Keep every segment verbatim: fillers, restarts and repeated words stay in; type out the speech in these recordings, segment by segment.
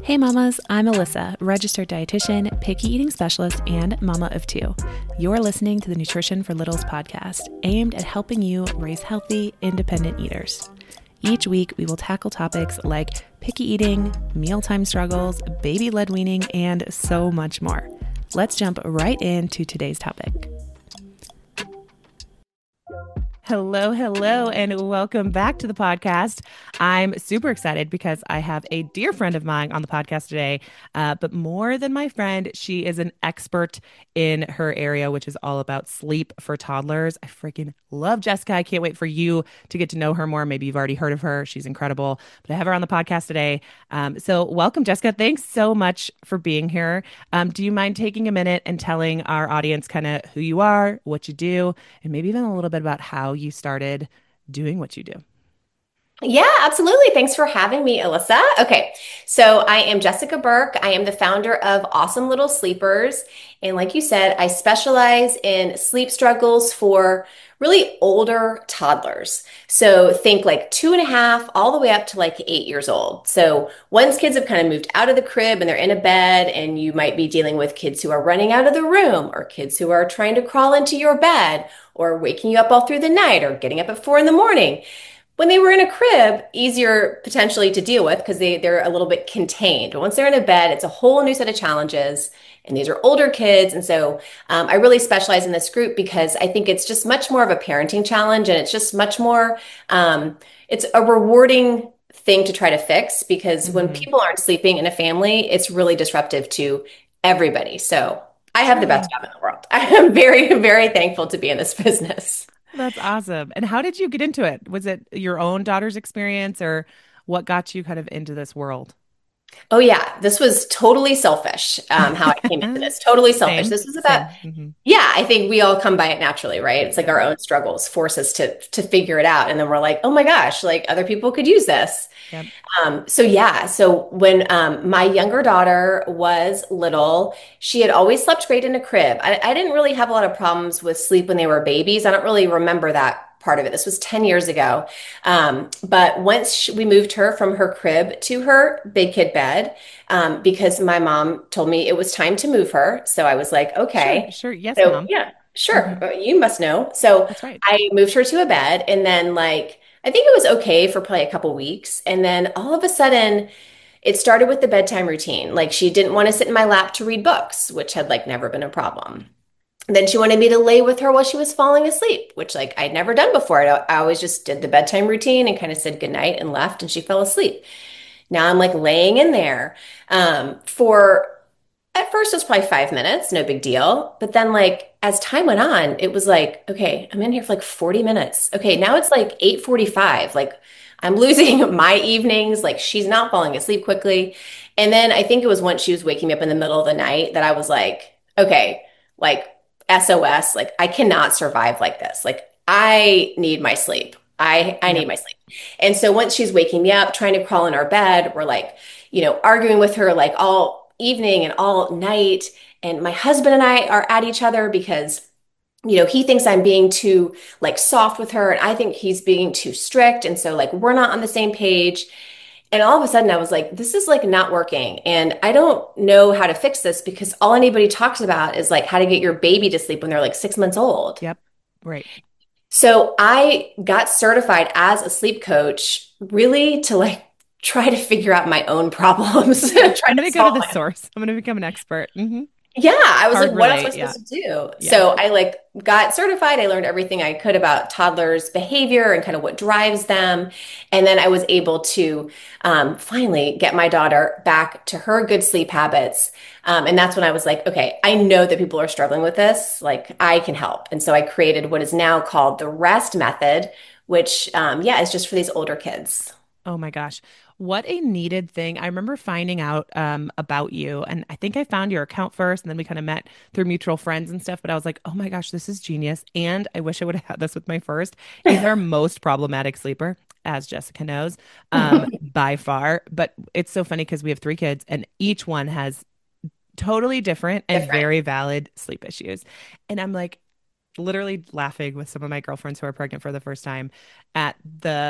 Hey mamas, I'm Alyssa, registered dietitian, picky eating specialist, and mama of two. You're listening to the Nutrition for Littles podcast, aimed at helping you raise healthy, independent eaters. Each week, we will tackle topics like picky eating, mealtime struggles, baby-led weaning, and so much more. Let's jump right into today's topic. Hello, hello, and welcome back to the podcast. I'm super excited because I have a dear friend of mine on the podcast today, uh, but more than my friend, she is an expert in her area, which is all about sleep for toddlers. I freaking love Jessica. I can't wait for you to get to know her more. Maybe you've already heard of her. She's incredible, but I have her on the podcast today. Um, so welcome, Jessica. Thanks so much for being here. Um, do you mind taking a minute and telling our audience kind of who you are, what you do, and maybe even a little bit about how you started doing what you do? Yeah, absolutely. Thanks for having me, Alyssa. Okay, so I am Jessica Burke. I am the founder of Awesome Little Sleepers. And like you said, I specialize in sleep struggles for really older toddlers. So think like two and a half all the way up to like eight years old. So once kids have kind of moved out of the crib and they're in a bed, and you might be dealing with kids who are running out of the room, or kids who are trying to crawl into your bed, or waking you up all through the night, or getting up at four in the morning. When they were in a crib, easier potentially to deal with because they, they're a little bit contained. But once they're in a bed, it's a whole new set of challenges. And these are older kids. And so um, I really specialize in this group because I think it's just much more of a parenting challenge. And it's just much more, um, it's a rewarding thing to try to fix, because when Mm-hmm. people aren't sleeping in a family, it's really disruptive to everybody. So I have the best Sure. job in the world. I am very, very thankful to be in this business. That's awesome. And how did you get into it? Was it your own daughter's experience, or what got you kind of into this world? Oh yeah, this was totally selfish. Um, how I came into this, totally selfish. Same, This was about, same. Hmm. yeah, I think we all come by it naturally, right? It's like Yep. our own struggles force us to to figure it out, and then we're like, oh my gosh, like other people could use this. Yep. Um, so yeah, so when um, my younger daughter was little, she had always slept great in a crib. I, I didn't really have a lot of problems with sleep when they were babies. I don't really remember that part of it. This was ten years ago. Um, but once she, we moved her from her crib to her big kid bed, um, because my mom told me it was time to move her. So I was like, Sure, okay. sure. Yes, So mom. yeah, Hmm. sure. Uh, You must know. So That's right. I moved her to a bed, and then like, I think it was okay for probably a couple weeks. And then all of a sudden, it started with the bedtime routine. Like she didn't want to sit in my lap to read books, which had like never been a problem. Then she wanted me to lay with her while she was falling asleep, which like I'd never done before. I, I always just did the bedtime routine and kind of said goodnight and left, and she fell asleep. Now I'm like laying in there um, for at first it was probably five minutes, no big deal. But then like as time went on, it was like, okay, I'm in here for like forty minutes. Okay, now it's like eight forty-five. Like I'm losing my evenings. Like she's not falling asleep quickly. And then I think it was once she was waking me up in the middle of the night that I was like, okay, like S O S, like I cannot survive like this. Like I need my sleep. I I need Yep. my sleep. And so once she's waking me up, trying to crawl in our bed, we're like, you know, arguing with her like all evening and all night. And my husband and I are at each other because, you know, he thinks I'm being too like soft with her, and I think he's being too strict. And so like we're not on the same page. And all of a sudden I was like, this is like not working. And I don't know how to fix this because all anybody talks about is like how to get your baby to sleep when they're like six months old. Yep. Right. So I got certified as a sleep coach really to like try to figure out my own problems, try I'm to going to go to solve the my. source. I'm going to become an expert. Hmm. Yeah, I was like, Hard what else am I relate. Yeah. supposed to do? Yeah. So I like got certified. I learned everything I could about toddlers' behavior and kind of what drives them. And then I was able to um, finally get my daughter back to her good sleep habits. Um, and that's when I was like, okay, I know that people are struggling with this. Like I can help. And so I created what is now called the REST method, which, um, yeah, is just for these older kids. Oh my gosh. What a needed thing. I remember finding out um, about you, and I think I found your account first, and then we kind of met through mutual friends and stuff. But I was like, oh my gosh, this is genius. And I wish I would have had this with my first. He's our most problematic sleeper, as Jessica knows, um, by far. But it's so funny because we have three kids, and each one has totally different and Different. very valid sleep issues. And I'm like, literally laughing with some of my girlfriends who are pregnant for the first time at the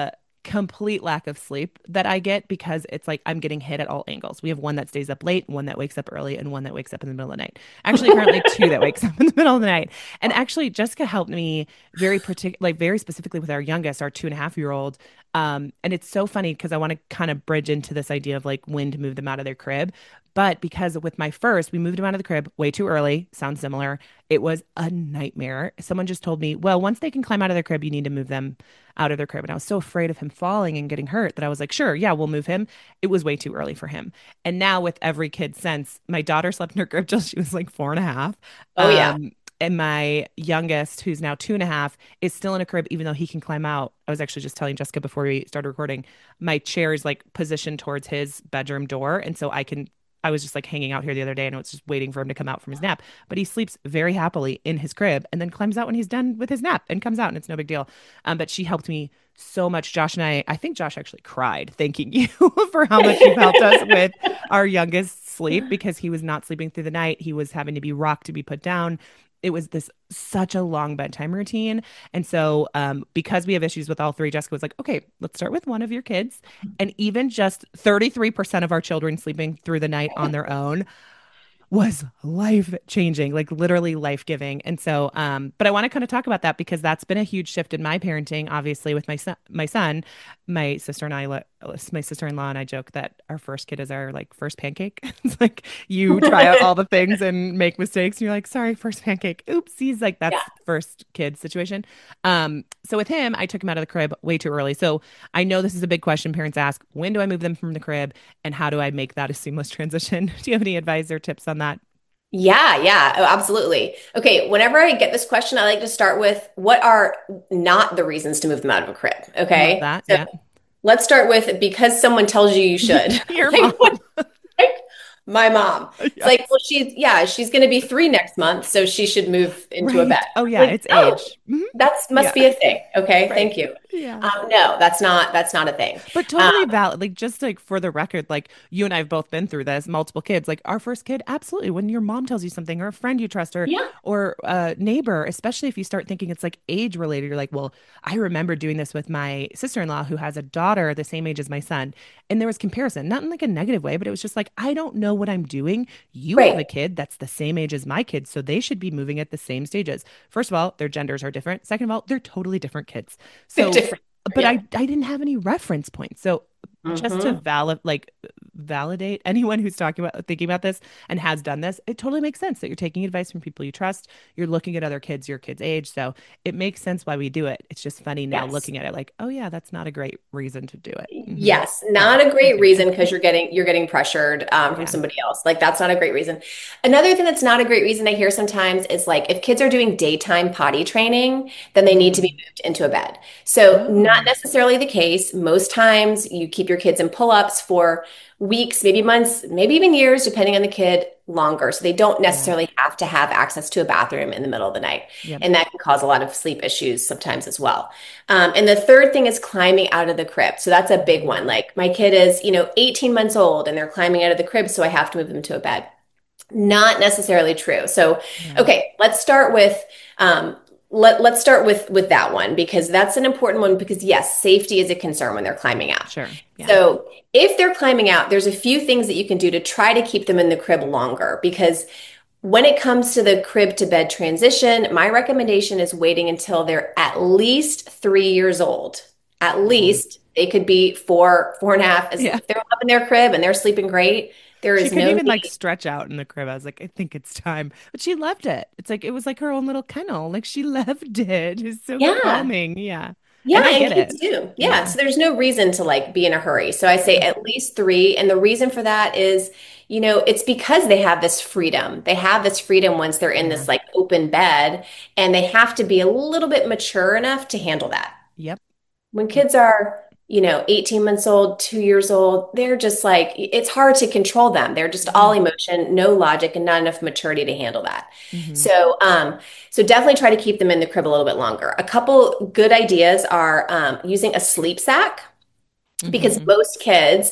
complete lack of sleep that I get because it's like I'm getting hit at all angles. We have one that stays up late, one that wakes up early, and one that wakes up in the middle of the night. Actually, currently two that wakes up in the middle of the night. And actually, Jessica helped me very particular, like very specifically with our youngest, our two and a half year old. Um, and it's so funny because I want to kind of bridge into this idea of like when to move them out of their crib. But because with my first, we moved him out of the crib way too early. Sounds similar. It was a nightmare. Someone just told me, well, once they can climb out of their crib, you need to move them out of their crib. And I was so afraid of him falling and getting hurt that I was like, sure, yeah, we'll move him. It was way too early for him. And now with every kid since, my daughter slept in her crib till she was like four and a half. Oh yeah. Um, and my youngest, who's now two and a half, is still in a crib, even though he can climb out. I was actually just telling Jessica before we started recording, my chair is like positioned towards his bedroom door. And so I can I was just like hanging out here the other day and I was just waiting for him to come out from his nap. But he sleeps very happily in his crib and then climbs out when he's done with his nap and comes out and it's no big deal. Um, but she helped me so much. Josh and I, I think Josh actually cried thanking you for how much you've helped us with our youngest sleep because he was not sleeping through the night. He was having to be rocked to be put down. It was this such a long bedtime routine. And so, um, because we have issues with all three, Jessica was like, okay, let's start with one of your kids. And even just thirty-three percent of our children sleeping through the night on their own was life changing, like literally life giving. And so, um, but I want to kind of talk about that because that's been a huge shift in my parenting, obviously, with my son, my son, my sister and I, my sister-in-law and I joke that our first kid is our like first pancake. It's like you try out all the things and make mistakes. And you're like, sorry, first pancake. Oopsies. Like that's Yeah. first kid situation. Um, so with him, I took him out of the crib way too early. So I know this is a big question parents ask, when do I move them from the crib and how do I make that a seamless transition? Do you have any advice or tips on that? Yeah, yeah, oh, absolutely. Okay, whenever I get this question, I like to start with what are not the reasons to move them out of a crib. Love Okay. that. So Yeah. let's start with because someone tells you you should. Your Like, mom. what like my mom. It's like, Yes. well, she's yeah, she's going to be three next month, so she should move into a bed. Right. Oh yeah, Like, it's oh, age. Mhm. that's Yeah. must be a thing. Okay, Right. thank you. Yeah. Um, no, that's not that's not a thing. But Um, totally valid. Like just like for the record, like you and I have both been through this, multiple kids. Like our first kid, absolutely. When your mom tells you something, or a friend you trust, or yeah, or a neighbor, especially if you start thinking it's like age related, you're like, well, I remember doing this with my sister-in-law who has a daughter the same age as my son, and there was comparison, not in like a negative way, but it was just like, I don't know what I'm doing. You have a right. kid that's the same age as my kids, so they should be moving at the same stages. First of all, their genders are different. Second of all, they're totally different kids. They're So different. but I Yeah. I didn't have any reference points. So just to Hmm. valid like validate anyone who's talking about thinking about this and has done this, it totally makes sense that you're taking advice from people you trust. You're looking at other kids your kids' age. So it makes sense why we do it. It's just funny now Yes. looking at it like, oh yeah, that's not a great reason to do it. Hmm. Yes, Yeah. not a great Continue. reason because you're getting you're getting pressured um, from Yeah. somebody else. Like that's not a great reason. Another thing that's not a great reason I hear sometimes is like if kids are doing daytime potty training, then they need to be Mm. moved into a bed. So not Oh, necessarily the case. Most times you keep your kids in pull-ups for weeks, maybe months, maybe even years, depending on the kid, longer. So they don't yeah. necessarily have to have access to a bathroom in the middle of the night. Yep. And that can cause a lot of sleep issues sometimes as well. Um, and the third thing is climbing out of the crib. So that's a big Mm. one. Like my kid is, you know, eighteen months old and they're climbing out of the crib, so I have to move them to a bed. Not necessarily true. So, Yeah. okay, let's start with um, let, let's start with with that one because that's an important one because yes, safety is a concern when they're climbing out. Sure. Yeah. So, if they're climbing out, there's a few things that you can do to try to keep them in the crib longer because when it comes to the crib to bed transition, my recommendation is waiting until they're at least three years old. At Mhm. least they could be four, four and a half. As Yeah. if they're up in their crib and they're sleeping great, there She is couldn't no even like need. stretch out in the crib. I was like, I think it's time. But she loved it. It's like it was like her own little kennel. Like she loved it. It's so Yeah. calming. Yeah. And Yeah, I and get kids it. do. Yeah, Yeah. so there's no reason to like be in a hurry. So I say Yeah. at least three. And the reason for that is, you know, it's because they have this freedom. They have this freedom once they're in Yeah. this like open bed, and they have to be a little bit mature enough to handle that. Yep. When Yep. kids are, you know, eighteen months old, two years old, they're just like, it's hard to control them. They're just all Yeah. emotion, no logic, and not enough maturity to handle that. Hmm. So, um, so definitely try to keep them in the crib a little bit longer. A couple good ideas are um, using a sleep sack because Hmm. most kids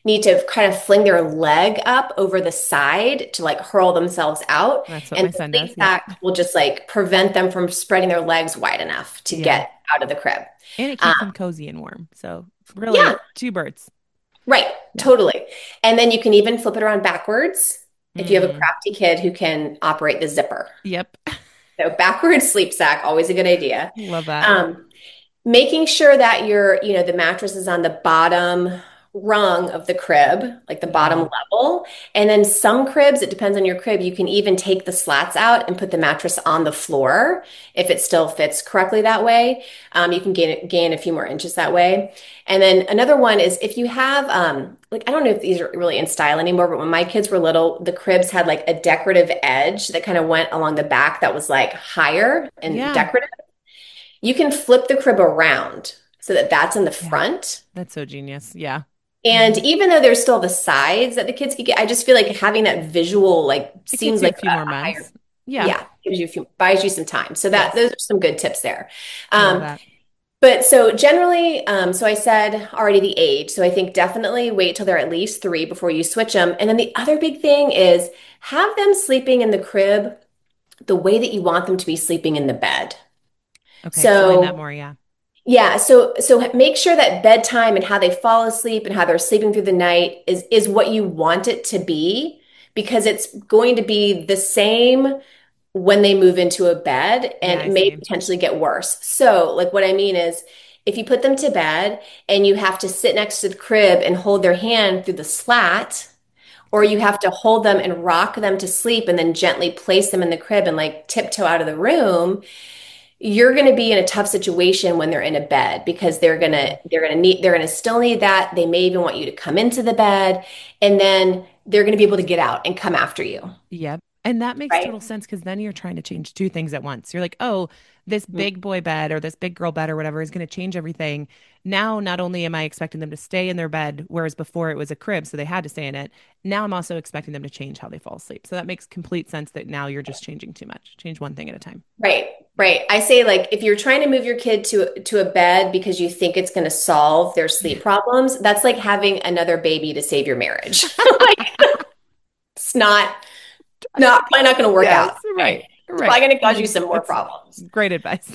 need to kind of fling their leg up over the side to like hurl themselves out. That's what And my the son sleep does. Yep. sack will just like prevent them from spreading their legs wide enough to Yeah. get out of the crib. And it Um, keeps them cozy and warm. So really yeah, two birds. right, Yeah. totally. And then you can even flip it around backwards if you have a Mm. crafty kid who can operate the zipper. Yep. So backwards sleep sack, always a good idea. Love that. Um, making sure that your, you know, the mattress is on the bottom rung of the crib, like the bottom Yeah. level. And then some cribs, it depends on your crib, you can even take the slats out and put the mattress on the floor if it still fits correctly that way. Um, you can gain gain a few more inches that way. And then another one is if you have um like I don't know if these are really in style anymore, but when my kids were little, the cribs had like a decorative edge that kind of went along the back that was like higher and Yeah. decorative. You can flip the crib around so that that's in the Yeah. front. That's so genius. Yeah. And Hmm. even though there's still the sides that the kids could get, I just feel like having that visual like It gives seems you a like few more a higher, months. Yeah. yeah, gives you a few, buys you some time. So that Yes. those are some good tips there. Love Um, that. but so generally, um, so I said already the age. So I think definitely wait till they're at least three before you switch them. And then the other big thing is have them sleeping in the crib the way that you want them to be sleeping in the bed. Okay. Explain that So more. Yeah. yeah, so so make sure that bedtime and how they fall asleep and how they're sleeping through the night is is what you want it to be because it's going to be the same when they move into a bed and Yeah. I it may see. potentially get worse. So, like what I mean is if you put them to bed and you have to sit next to the crib and hold their hand through the slat, or you have to hold them and rock them to sleep and then gently place them in the crib and like tiptoe out of the room, you're going to be in a tough situation when they're in a bed because they're going Yeah. to they're going to need they're going to still need that. They may even want you to come into the bed and then they're going to be able to get out and come after you, Yep. And that makes right? total sense because then you're trying to change two things at once. You're like, oh, this Mm. big boy bed or this big girl bed or whatever is going to change everything. Now, not only am I expecting them to stay in their bed, whereas before it was a crib, so they had to stay in it. Now I'm also expecting them to change how they fall asleep. So that makes complete sense that now you're just changing too much. Change one thing at a time. Right, Yeah. right. I say like if you're trying to move your kid to to a bed because you think it's going to solve their sleep problems, that's like having another baby to save your marriage. Like it's not not probably not going to work Yes, out. right, Okay. It's right. probably going to cause you Mm, some more That's problems. great advice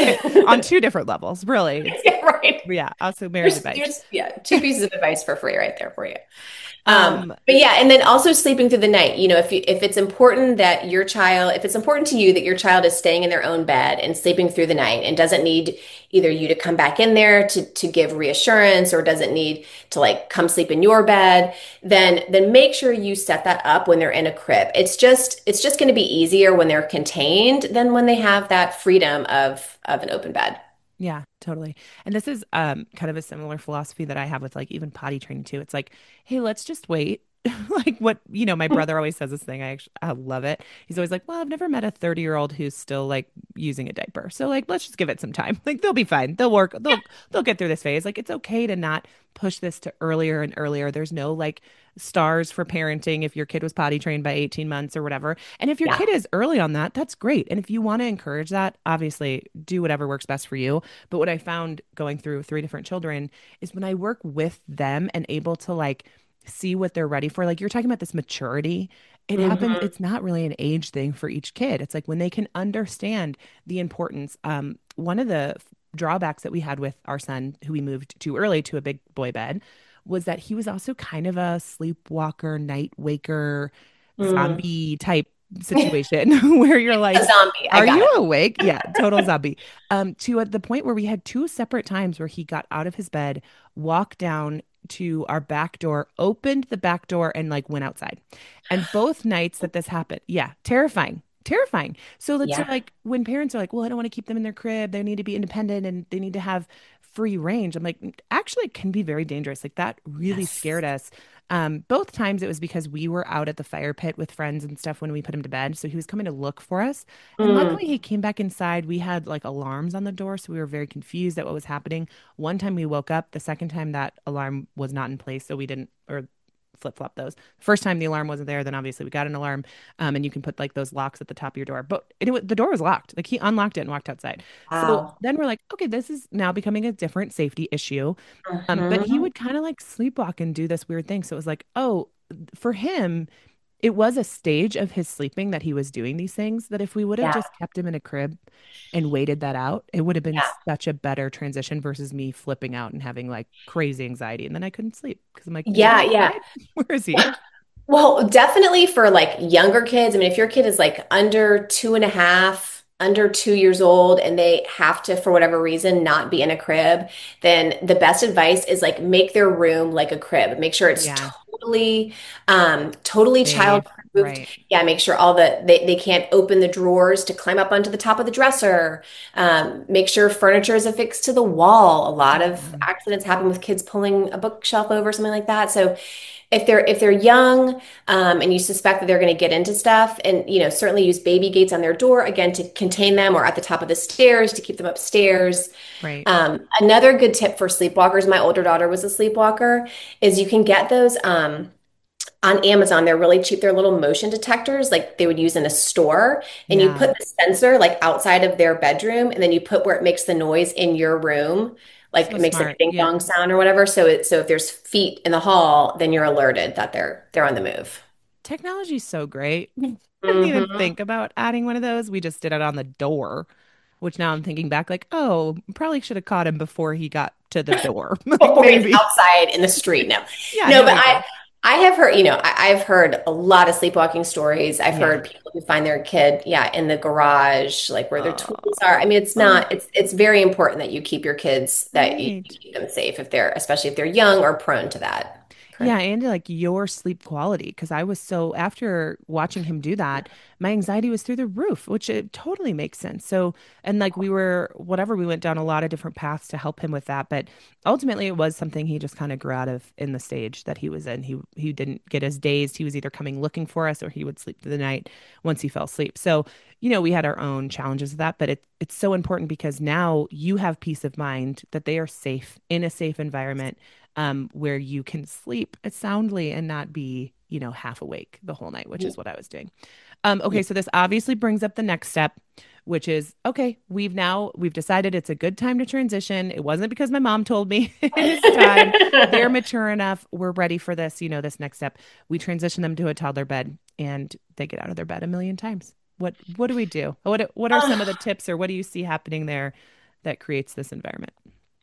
on two different levels, really. It's Yeah, right. yeah, also marriage There's, advice. there's, yeah, two pieces of advice for free right there for you. Um, Um, but yeah, and then also sleeping through the night. You know, if you, if it's important that your child, if it's important to you that your child is staying in their own bed and sleeping through the night and doesn't need either you to come back in there to to give reassurance or doesn't need to like come sleep in your bed, then then make sure you set that up when they're in a crib. It's just it's just going to be easier when they're contained than when they have that freedom of of an open bed. Yeah, totally. And this is um kind of a similar philosophy that I have with like even potty training too. It's like, hey, let's just wait. Like what, you know, my brother always says this thing. I actually I love it. He's always like, well, I've never met a thirty year old who's still like using a diaper. So like let's just give it some time. Like they'll be fine. They'll work. They'll they'll get through this phase. Like it's okay to not push this to earlier and earlier. There's no like stars for parenting if your kid was potty trained by eighteen months or whatever. And if your Yeah. kid is early on that, that's great. And if you want to encourage that, obviously do whatever works best for you. But what I found going through three different children is when I work with them and able to like see what they're ready for, like you're talking about this maturity, it happens. Hmm. It's not really an age thing for each kid. It's like when they can understand the importance. Um, one of the drawbacks that we had with our son, who we moved too early to a big boy bed, was that he was also kind of a sleepwalker, night waker, Mm. zombie type situation where you're A like, zombie. I are got you it. awake? Yeah, total zombie. Um, to at the point where we had two separate times where he got out of his bed, walked down to our back door, opened the back door, and like went outside. And both nights that this happened, yeah, terrifying. Terrifying. So that's so Yeah. like when parents are like, well, I don't want to keep them in their crib. They need to be independent and they need to have free range. I'm like, actually, it can be very dangerous. Like that really Yes. scared us. Um, both times it was because we were out at the fire pit with friends and stuff when we put him to bed. So he was coming to look for us. And Mm. luckily he came back inside. We had like alarms on the door. So we were very confused at what was happening. One time we woke up, the second time that alarm was not in place. So we didn't, or flip flop those. First time the alarm wasn't there, then obviously we got an alarm, um, and you can put like those locks at the top of your door. But it, it, the door was locked. Like he unlocked it and walked outside. So Wow. then we're like, okay, this is now becoming a different safety issue. Um, but he Mhm. would kind of like sleepwalk and do this weird thing. So it was like, oh, for him, it was a stage of his sleeping that he was doing these things that if we would have Yeah. just kept him in a crib and waited that out, it would have been Yeah. such a better transition versus me flipping out and having like crazy anxiety. And then I couldn't sleep because I'm like, is he Yeah. Yeah. outside? Where is he? Well, definitely for like younger kids. I mean, if your kid is like under two and a half, under two years old, and they have to, for whatever reason, not be in a crib, then the best advice is like make their room like a crib. Make sure it's Yeah, totally, um, totally child safe. proofed. Right. Yeah, make sure all the they, they can't open the drawers to climb up onto the top of the dresser. Um, make sure furniture is affixed to the wall. A lot of Mhm. accidents happen with kids pulling a bookshelf over, something like that. So if they're if they're young, um, and you suspect that they're going to get into stuff, and you know certainly use baby gates on their door again to contain them, or at the top of the stairs to keep them upstairs. Right. Um, another good tip for sleepwalkers, my older daughter was a sleepwalker, is you can get those um, on Amazon. They're really cheap. They're little motion detectors like they would use in a store, and you Yeah. put the sensor like outside of their bedroom, and then you put where it makes the noise in your room. Like So it makes like a smart. ding Yeah. dong sound or whatever. So it, so if there's feet in the hall, then you're alerted that they're they're on the move. Technology is so great. I didn't even Hmm. think about adding one of those. We just did it on the door, which now I'm thinking back, like, oh, probably should have caught him before he got to the door. Like Before he's maybe. outside in the street. No, Yeah, no, no but big I deal. I have heard, you know, I, I've heard a lot of sleepwalking stories. I've Yeah. heard people who find their kid, yeah, in the garage, like where their Uh, tools are. I mean, it's oh, not, it's it's very important that you keep your kids, that you right. keep them safe if they're, especially if they're young or prone to that. Prone Yeah, to- and like your sleep quality, because I was so after watching him do that, my anxiety was through the roof, which it totally makes sense. So, and like we were, whatever, we went down a lot of different paths to help him with that, but ultimately it was something he just kind of grew out of in the stage that he was in. He he didn't get as dazed. He was either coming looking for us or he would sleep through the night once he fell asleep. So, you know, we had our own challenges with that, but it it's so important because now you have peace of mind that they are safe in a safe environment, um, where you can sleep soundly and not be, you know, half awake the whole night, which is what I was doing. Um, Yeah. okay, so this obviously brings up the next step, which is okay, we've now we've decided it's a good time to transition. It wasn't because my mom told me it is time. They're mature enough. We're ready for this, you know, this next step. We transition them to a toddler bed and they get out of their bed a million times. What what do we do? What what are some of the tips or what do you see happening there that creates this environment?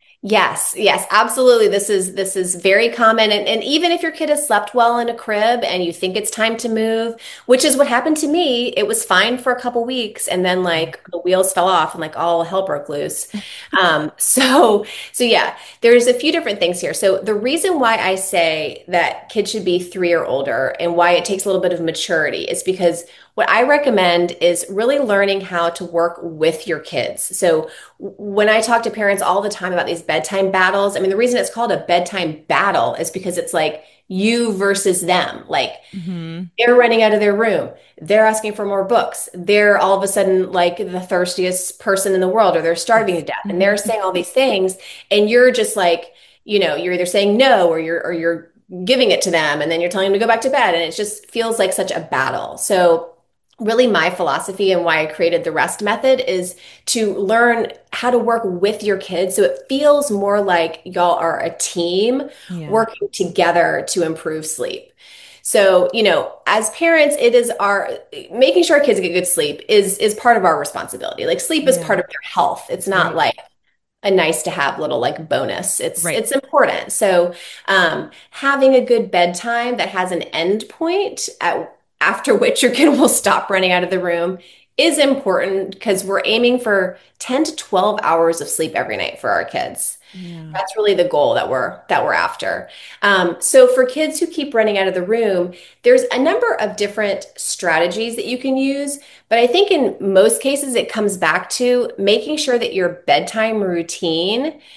Yes, yes, absolutely. This is this is very common. And, and even if your kid has slept well in a crib and you think it's time to move, which is what happened to me, it was fine for a couple weeks and then Yeah. like the wheels fell off and like all hell broke loose. Um, so so yeah, there's a few different things here. So the reason why I say that kids should be three or older and why it takes a little bit of maturity is because what I recommend is really learning how to work with your kids. So when I talk to parents all the time about these bedtime battles, I mean, the reason it's called a bedtime battle is because it's like you versus them. Like Hmm. they're running out of their room. They're asking for more books. They're all of a sudden like the thirstiest person in the world, or they're starving to Yes. death. And Hmm. they're saying all these things. And you're just like, you know, you're either saying no or you're or you're giving it to them and then you're telling them to go back to bed. And it just feels like such a battle. So really my philosophy and why I created the rest method is to learn how to work with your kids so it feels more like y'all are a team Yeah. working together to improve sleep. So, you know, as parents, it is our making sure our kids get good sleep is is part of our responsibility. Like sleep is Yeah. part of their health. It's not Right. like a nice to have little like bonus. It's Right. it's important. So, um, having a good bedtime that has an end point at after which your kid will stop running out of the room is important because we're aiming for ten to twelve hours of sleep every night for our kids. Yeah. That's really the goal that we're that we're after. Um, so for kids who keep running out of the room, there's a number of different strategies that you can use, but I think in most cases it comes back to making sure that your bedtime routine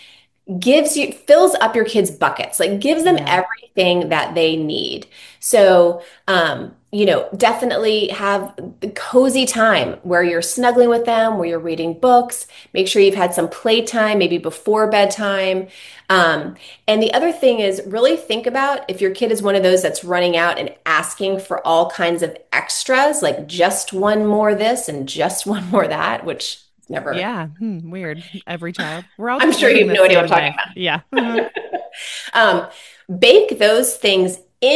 gives you fills up your kids' buckets, like gives them Yeah. everything that they need. So, um, you know, definitely have the cozy time where you're snuggling with them, where you're reading books. Make sure you've had some playtime, maybe before bedtime. Um, and the other thing is really think about if your kid is one of those that's running out and asking for all kinds of extras, like just one more this and just one more that, which is never. Yeah. Hmm, weird. Every child. We're all I'm just sure you living have the no idea what same I'm talking way. Yeah. Uh-huh. about. Um, bake those things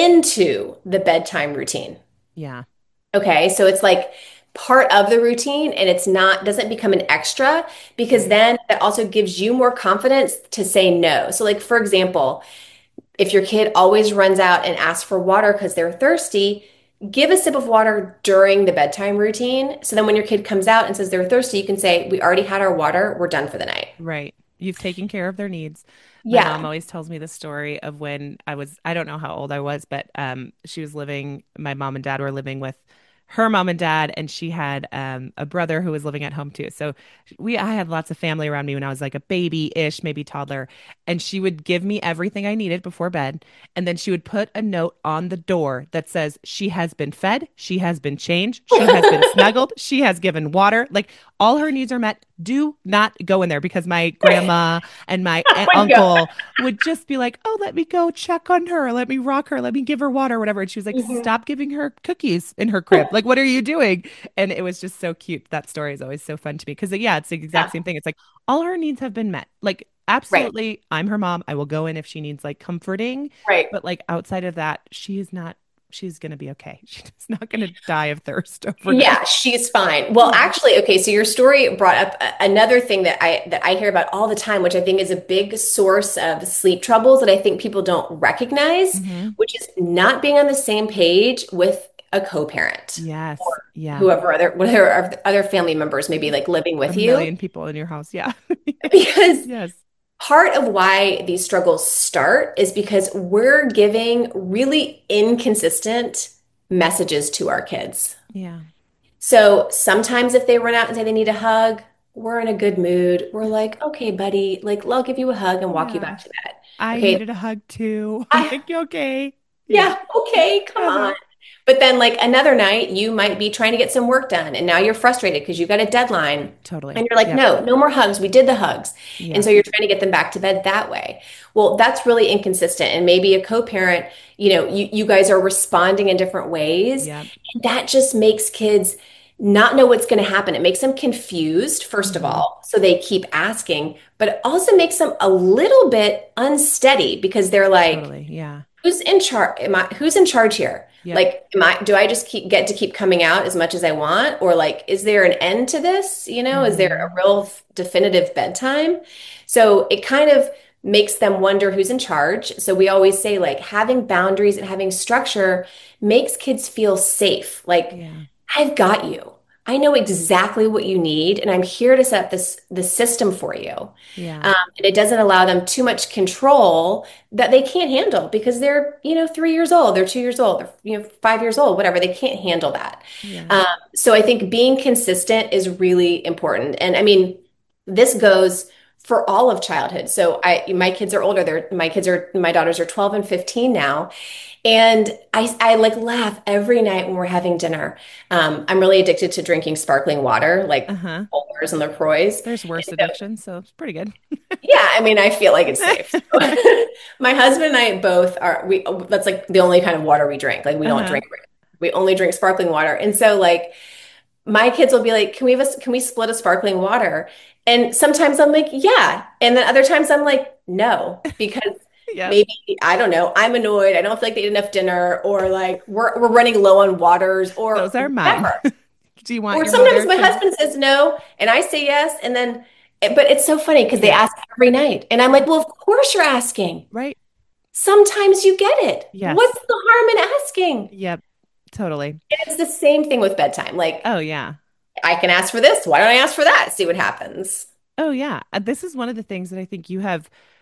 into the bedtime routine. Yeah. Okay, so it's like part of the routine and it's not doesn't become an extra because Right. then that also gives you more confidence to say no. So like for example, if your kid always runs out and asks for water because they're thirsty, give a sip of water during the bedtime routine. So then when your kid comes out and says they're thirsty, you can say, "We already had our water. We're done for the night." Right. You've taken care of their needs. My mom Yeah. always tells me the story of when I was, I don't know how old I was, but um, she was living, my mom and dad were living with her mom and dad, and she had um, a brother who was living at home too. So we, I had lots of family around me when I was like a baby-ish, maybe toddler, and she would give me everything I needed before bed, and then she would put a note on the door that says she has been fed, she has been changed, she has been snuggled, she has given water, like all her needs are met. Do not go in there because my grandma and my Oh a- my God. uncle would just be like, "Oh, let me go check on her. Let me rock her. Let me give her water, whatever." And she was like, Mhm. "Stop giving her cookies in her crib. Like, what are you doing?" And it was just so cute. That story is always so fun to me because, yeah, it's the exact Yeah. same thing. It's like all her needs have been met. Like, Right. absolutely, I'm her mom. I will go in if she needs like comforting, Right. but like outside of that, she is not. She's gonna be okay. She's not gonna die of thirst Yeah, overnight. she's fine. Well, Yeah. actually, okay, so your story brought up a- another thing that I that I hear about all the time, which I think is a big source of sleep troubles that I think people don't recognize, Hmm. which is not being on the same page with a co-parent Yes. or Yeah. whoever other whatever other family members may be like living A with you. million people in your house. Yeah. Because Yes. part of why these struggles start is because we're giving really inconsistent messages to our kids. Yeah. So sometimes if they run out and say they need a hug, we're in a good mood. We're like, okay, buddy, like I'll give you a hug and walk you Yeah. back to bed. I Okay, needed a hug too. I'm I, like, okay. Yeah. yeah, okay, come on. Uh-huh. But then like another night, you might be trying to get some work done and now you're frustrated because you've got a deadline. Totally. And you're like, Yep. no, no more hugs. We did the hugs. And Yeah. so you're trying to get them back to bed that way. Well, that's really inconsistent. And maybe a co-parent, you know, you, you guys are responding in different ways. Yep. And that just makes kids not know what's going to happen. It makes them confused, first of Hmm. all. So they keep asking, but it also makes them a little bit unsteady because they're like, Totally. Yeah. who's in charge? Am I, who's in charge here? Yep. Like, am I, do I just keep get to keep coming out as much as I want? Or like, is there an end to this? You know, is there a Hmm. real f- definitive bedtime? So it kind of makes them wonder who's in charge. So we always say like having boundaries and having structure makes kids feel safe. Like, Yeah. I've got you. I know exactly what you need, and I'm here to set this the system for you. Yeah. Um, and it doesn't allow them too much control that they can't handle because they're, you know, three years old, they're two years old, they're, you know, five years old, whatever. They can't handle that. Yeah. Um, so I think being consistent is really important. And I mean, this goes for all of childhood. So I, my kids are older. They're my kids are my daughters are twelve and fifteen now. And I, I like laugh every night when we're having dinner. Um, I'm really addicted to drinking sparkling water, like Uh-huh. Polar's and LaCroix. There's worse addictions, so it's pretty good. Yeah, I mean, I feel like it's safe. My husband and I both are we that's like the only kind of water we drink. Like we don't Uh-huh. drink we only drink sparkling water. And so like my kids will be like, "Can we have a, can we split a sparkling water?" And sometimes I'm like, "Yeah." And then other times I'm like, "No," because Yep. maybe I don't know, I'm annoyed. I don't feel like they ate enough dinner or like we're we're running low on waters or Those are mine. whatever. Do you want Or your sometimes mother my to? husband says no and I say yes and then but it's so funny because they Yeah. ask every night. And I'm like, well, of course you're asking. Right. Sometimes you get it. Yes. What's the harm in asking? Yep. Totally. And it's the same thing with bedtime. Like, Oh, yeah. I can ask for this. Why don't I ask for that? See what happens. Oh, yeah. Uh, This is one of the things that I think you have.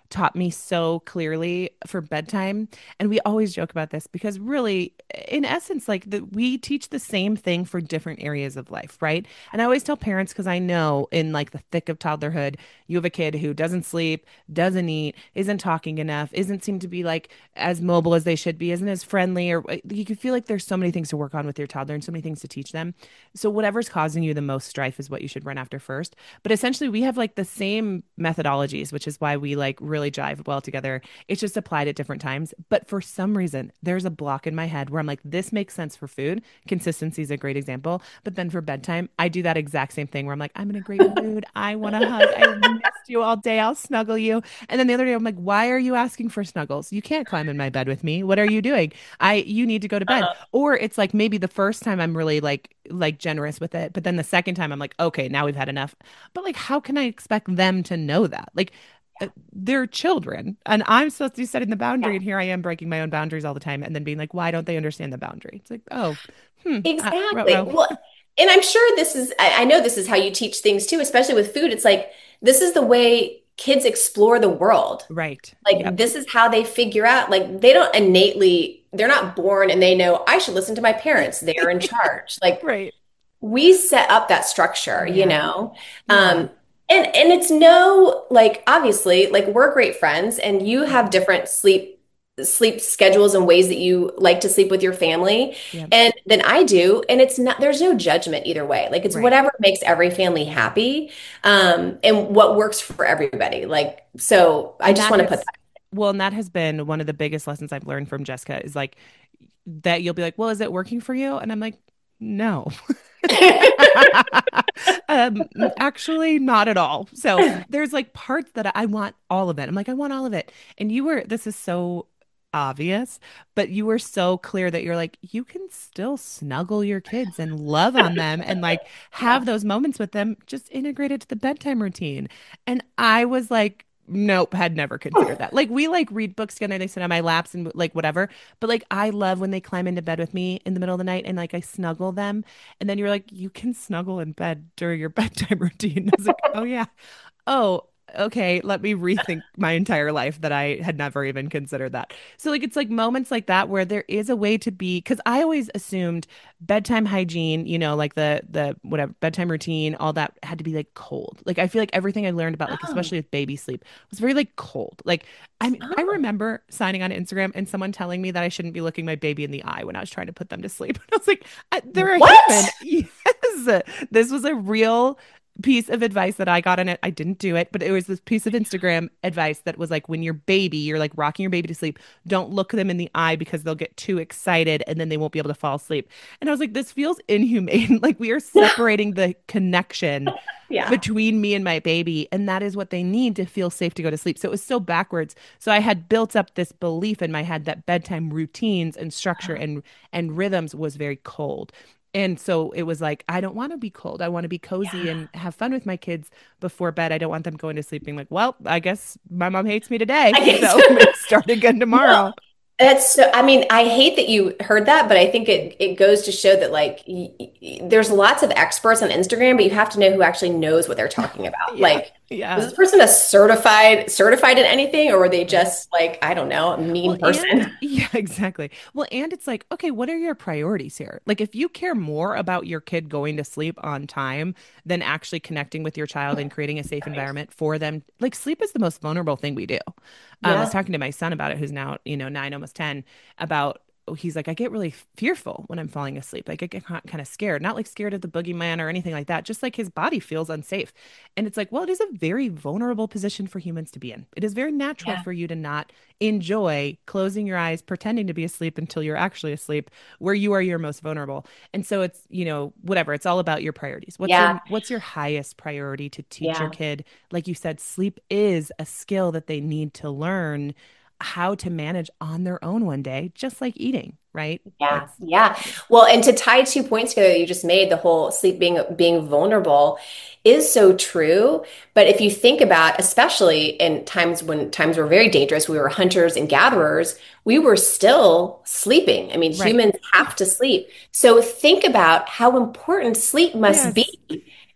taught me so clearly for bedtime. And we always joke about this because really, in essence, like the, we teach the same thing for different areas of life, right? And I always tell parents because I know in like the thick of toddlerhood, you have a kid who doesn't sleep, doesn't eat, isn't talking enough, isn't seem to be like as mobile as they should be, isn't as friendly, or uh, you can feel like there's so many things to work on with your toddler and so many things to teach them. So whatever's causing you the most strife is what you should run after first. But essentially, we have like the same methodologies, which is why we like really jive well together. It's just applied at different times. But for some reason, there's a block in my head where I'm like, this makes sense for food. Consistency is a great example. But then for bedtime, I do that exact same thing where I'm like, I'm in a great mood. I want to hug. I missed you all day. I'll snuggle you. And then the other day, I'm like, why are you asking for snuggles? You can't climb in my bed with me. What are you doing? I, you need to go to bed. Uh-huh. Or it's like maybe the first time I'm really like, like generous with it. But then the second time I'm like, okay, now we've had enough. But like, how can I expect them to know that? Like, uh, they're children and I'm supposed to be setting the boundary. Yeah, And here I am breaking my own boundaries all the time and then being like, why don't they understand the boundary? It's like, oh, hmm, uh, exactly. ruh-roh. Well, and I'm sure this is, I, I know this is how you teach things too, especially with food. It's like, this is the way kids explore the world. Right. Like, Yep. this is how they figure out, like, they don't innately, they're not born and they know I should listen to my parents. They're in charge. Like, Right. we set up that structure, you Yeah. know? Yeah. Um, and and it's no like obviously like we're great friends and you have Mhm. different sleep sleep schedules and ways that you like to sleep with your family Yep. and than I do. And it's not there's no judgment either way. Like it's Right. whatever makes every family happy, um, and what works for everybody. Like so I And just that want to put has, well, and that has been one of the biggest lessons I've learned from Jessica is like that you'll be like, well, is it working for you? And I'm like, no. that. Um, actually, not at all. So there's like parts that I want all of it. I'm like, I want all of it. And you were, this is so obvious, but you were so clear that you're like, you can still snuggle your kids and love on them and like Yeah. have those moments with them, just integrated to the bedtime routine. And I was like, nope, had never considered that. Like we like read books together, they sit on my laps and like whatever. But like I love when they climb into bed with me in the middle of the night and like I snuggle them. And then you're like, you can snuggle in bed during your bedtime routine. I was like, oh yeah. Oh, okay. Let me rethink my entire life that I had never even considered that. So like it's like moments like that where there is a way to be because I always assumed bedtime hygiene, you know, like the the whatever bedtime routine, all that had to be like cold. Like I feel like everything I learned about like Oh, especially with baby sleep was very like cold. Like I mean, I oh. remember signing on Instagram and someone telling me that I shouldn't be looking my baby in the eye when I was trying to put them to sleep. And I was like, I, they're a human. What? Yes. This was a real piece of advice that I got on it. I didn't do it, but it was this piece of Instagram advice that was like when your baby, you're like rocking your baby to sleep, don't look them in the eye because they'll get too excited and then they won't be able to fall asleep. And I was like, this feels inhumane. Like we are separating the connection Yeah. between me and my baby, and that is what they need to feel safe to go to sleep. So it was so backwards. So I had built up this belief in my head that bedtime routines and structure and and rhythms was very cold. And so it was like, I don't want to be cold. I want to be cozy Yeah. and have fun with my kids before bed. I don't want them going to sleep being like, well, I guess my mom hates me today. I guess. So maybe start again No, tomorrow. that's so, I mean, I hate that you heard that, but I think it it goes to show that like y y there's lots of experts on Instagram, but you have to know who actually knows what they're talking about. Yeah. Like, was Yeah. this person a certified certified in anything, or were they Right. just like, I don't know, a Well, mean and person? yeah, exactly. Well, and it's like, okay, what are your priorities here? Like, if you care more about your kid going to sleep on time than actually connecting with your child and creating a safe Right. environment for them, like, sleep is the most vulnerable thing we do. Um, I was Yeah. talking to my son about it, who's now, you know, nine, almost ten, about he's like, I get really fearful when I'm falling asleep. Like, I get kind of scared, not like scared of the boogeyman or anything like that, just like his body feels unsafe. And it's like, well, it is a very vulnerable position for humans to be in. It is very natural Yeah. for you to not enjoy closing your eyes, pretending to be asleep until you're actually asleep, where you are your most vulnerable. And so it's, you know, whatever, it's all about your priorities. What's your Yeah. what's your highest priority to teach your Yeah. kid? Like you said, sleep is a skill that they need to learn how to manage on their own one day, just like eating, right? Yeah, It's yeah. Well, and to tie two points together that you just made, the whole sleep being being vulnerable is so true. But if you think about, especially in times when times were very dangerous, we were hunters and gatherers, we were still sleeping. I mean, right. humans have to sleep. So think about how important sleep must Yes. be.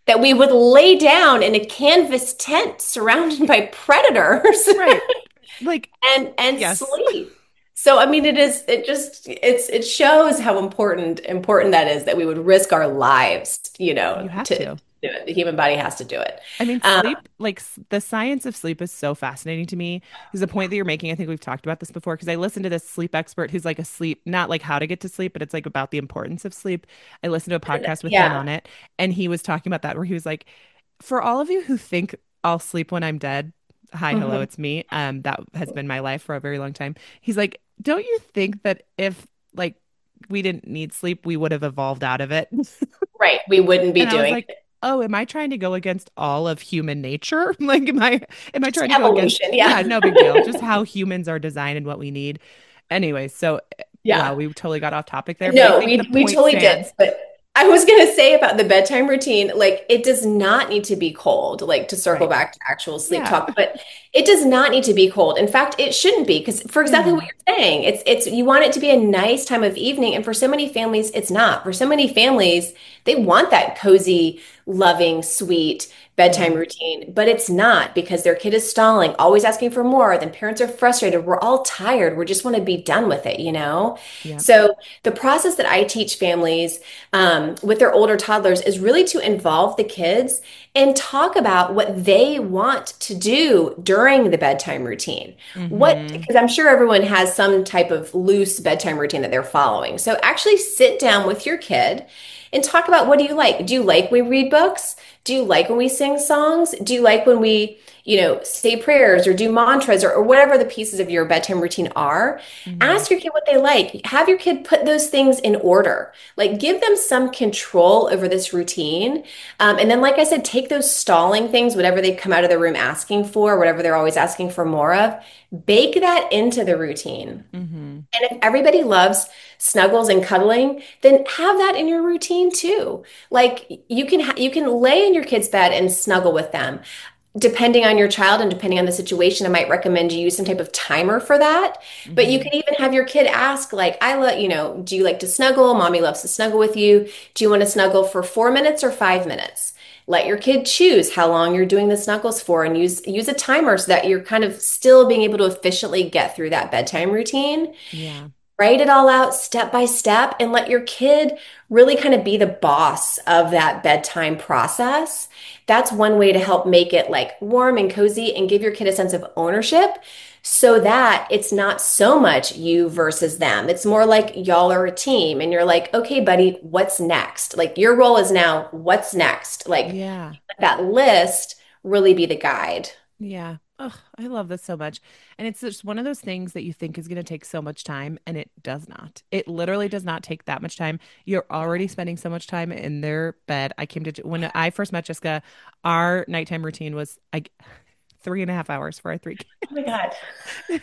that we would lay down in a canvas tent surrounded by predators Right. Like, and and yes, sleep. So I mean it is it just it's it shows how important important that is that we would risk our lives, you you know, have to, to to. do it. The human body has to do it. I mean, Um, sleep, like s- the science of sleep is so fascinating to me because the point that you're making, I think we've talked about this before because I listened to this sleep expert who's like a sleep, not like how to get to sleep, but it's like about the importance of sleep. I listened to a podcast with him yeah. on it, and he was talking about that where he was like, for all of you who think I'll sleep when I'm dead, hi, hello, Mhm. it's me. Um, that has been my life for a very long time. He's like, don't you think that if like we didn't need sleep, we would have evolved out of it? Right. We wouldn't be And I was doing like, oh, am I trying to go against all of human nature? Like, am I am I just trying to go against, evolution. yeah, Yeah. no big deal. Just how humans are designed and what we need. Anyway, so wow, Yeah. we totally got off topic there, but I No, think the we we point totally did. stands. But I was gonna say about the bedtime routine, like it does not need to be cold, like to circle Right. back to actual sleep Yeah. talk, but it does not need to be cold. In fact, it shouldn't be because for exactly what Hmm. you're saying, it's it's you want it to be a nice time of evening, and for so many families, it's not. For so many families, they want that cozy, loving, sweet bedtime Yeah. routine, but it's not because their kid is stalling, always asking for more. Then parents are frustrated. We're all tired. We just want to be done with it, you know? Yeah. So the process that I teach families um, with their older toddlers is really to involve the kids and talk about what they want to do during the bedtime routine. What, Hmm. because I'm sure everyone has some type of loose bedtime routine that they're following. So actually sit down with your kid and talk about what do you like? Do you like when we read books? Do you like when we sing songs? Do you like when we, you know, say prayers or do mantras or, or whatever the pieces of your bedtime routine are? Hmm. Ask your kid what they like. Have your kid put those things in order. Like give them some control over this routine. Um, and then, like I said, take those stalling things, whatever they come out of the room asking for, whatever they're always asking for more of, bake that into the routine. Hmm. And if everybody loves snuggles and cuddling, then have that in your routine too. Like you can ha- you can lay in your kid's bed and snuggle with them. Depending on your child and depending on the situation, I might recommend you use some type of timer for that. But you Hmm. can even have your kid ask, like, I love, you know, do you like to snuggle? Mommy loves to snuggle with you. Do you want to snuggle for four minutes or five minutes? Let your kid choose how long you're doing the snuggles for and use use a timer so that you're kind of still being able to efficiently get through that bedtime routine. Yeah. Write it all out step by step and let your kid really kind of be the boss of that bedtime process. That's one way to help make it like warm and cozy and give your kid a sense of ownership so that it's not so much you versus them. It's more like y'all are a team and you're like, okay, buddy, what's next? Like your role is now, what's next? Like Yeah. let that list really be the guide. Yeah. Oh, I love this so much. And it's just one of those things that you think is going to take so much time, and it does not. It literally does not take that much time. You're already spending so much time in their bed. I came to, when I first met Jessica, our nighttime routine was like three and a half hours for our three Oh my God. kids,